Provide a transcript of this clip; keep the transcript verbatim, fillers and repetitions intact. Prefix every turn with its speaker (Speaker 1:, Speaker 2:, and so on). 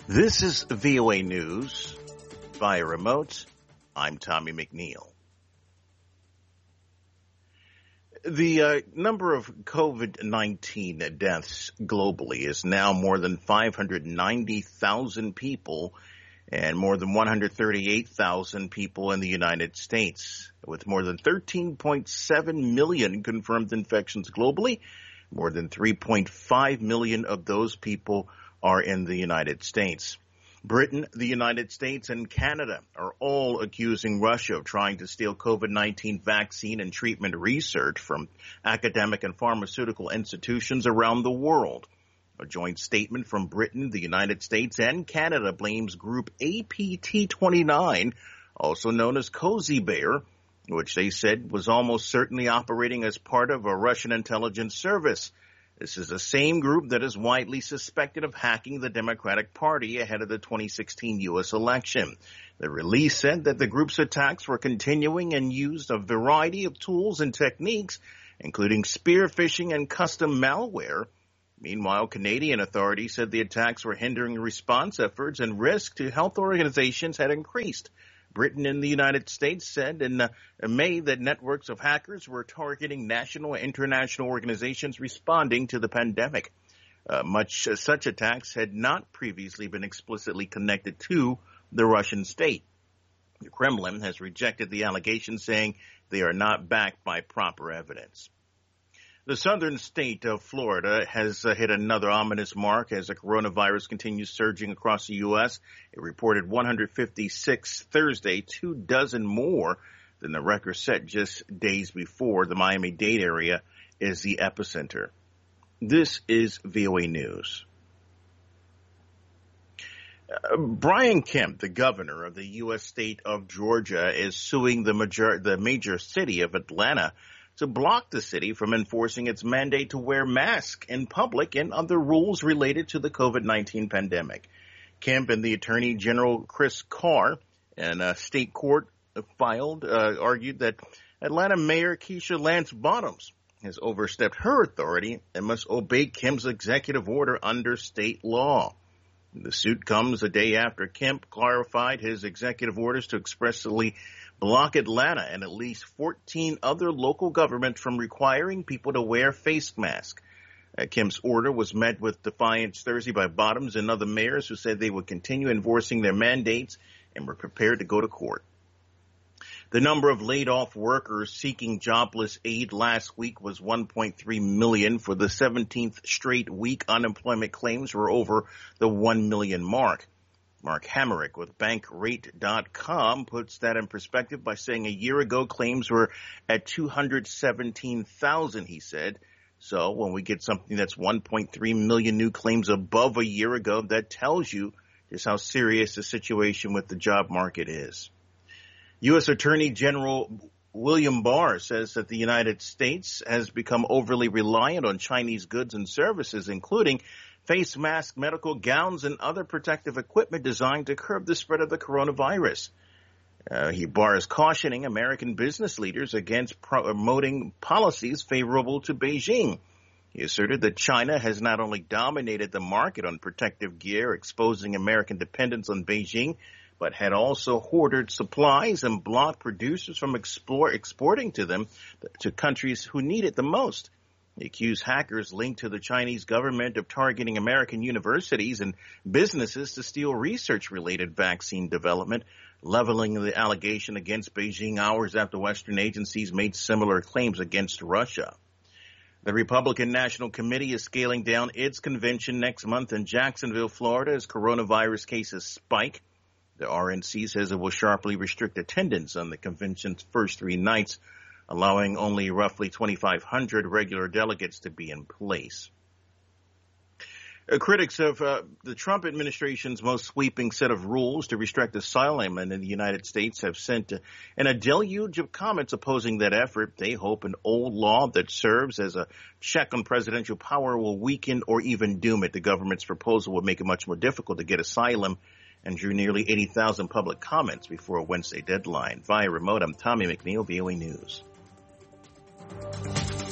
Speaker 1: This is V O A News. Via remote, I'm Tommy McNeil. The uh, number of COVID nineteen deaths globally is now more than five hundred ninety thousand people and more than one hundred thirty-eight thousand people in the United States, with more than thirteen point seven million confirmed infections globally. More than three point five million of those people are in the United States. Britain, the United States, and Canada are all accusing Russia of trying to steal COVID nineteen vaccine and treatment research from academic and pharmaceutical institutions around the world. A joint statement from Britain, the United States, and Canada blames Group A P T twenty-nine, also known as Cozy Bear, which they said was almost certainly operating as part of a Russian intelligence service. This is the same group that is widely suspected of hacking the Democratic Party ahead of the twenty sixteen U S election. The release said that the group's attacks were continuing and used a variety of tools and techniques, including spear phishing and custom malware. Meanwhile, Canadian authorities said the attacks were hindering response efforts and risk to health organizations had increased. Britain and the United States said in uh, May that networks of hackers were targeting national and international organizations responding to the pandemic. Uh, much uh, such attacks had not previously been explicitly connected to the Russian state. The Kremlin has rejected the allegations, saying they are not backed by proper evidence. The southern state of Florida has uh, hit another ominous mark as the coronavirus continues surging across the U S. It reported one hundred fifty-six Thursday, two dozen more than the record set just days before. The Miami-Dade area is the epicenter. This is V O A News. Uh, Brian Kemp, the governor of the U S state of Georgia, is suing the major- the major city of Atlanta to block the city from enforcing its mandate to wear masks in public and other rules related to the COVID nineteen pandemic. Kemp and the Attorney General Chris Carr in a state court filed uh, argued that Atlanta Mayor Keisha Lance Bottoms has overstepped her authority and must obey Kemp's executive order under state law. The suit comes a day after Kemp clarified his executive orders to expressly block Atlanta and at least fourteen other local governments from requiring people to wear face masks. Uh, Kemp's order was met with defiance Thursday by Bottoms and other mayors who said they would continue enforcing their mandates and were prepared to go to court. The number of laid-off workers seeking jobless aid last week was one point three million. For the seventeenth straight week, unemployment claims were over the one million mark. Mark Hamerick with Bankrate dot com puts that in perspective by saying a year ago claims were at two hundred seventeen thousand, he said. So when we get something that's one point three million new claims above a year ago, that tells you just how serious the situation with the job market is. U S Attorney General William Barr says that the United States has become overly reliant on Chinese goods and services, including face masks, medical gowns, and other protective equipment designed to curb the spread of the coronavirus. Uh, he Barr is cautioning American business leaders against promoting policies favorable to Beijing. He asserted that China has not only dominated the market on protective gear, exposing American dependence on Beijing, but had also hoarded supplies and blocked producers from explore, exporting to them to countries who need it the most. He accused hackers linked to the Chinese government of targeting American universities and businesses to steal research-related vaccine development, leveling the allegation against Beijing hours after Western agencies made similar claims against Russia. The Republican National Committee is scaling down its convention next month in Jacksonville, Florida, as coronavirus cases spike. The R N C says it will sharply restrict attendance on the convention's first three nights, allowing only roughly twenty-five hundred regular delegates to be in place. Uh, critics of uh, the Trump administration's most sweeping set of rules to restrict asylum in the United States have sent uh, in a deluge of comments opposing that effort. They hope an old law that serves as a check on presidential power will weaken or even doom it. The government's proposal would make it much more difficult to get asylum and drew nearly eighty thousand public comments before a Wednesday deadline. Via remote, I'm Tommy McNeil, V O A News.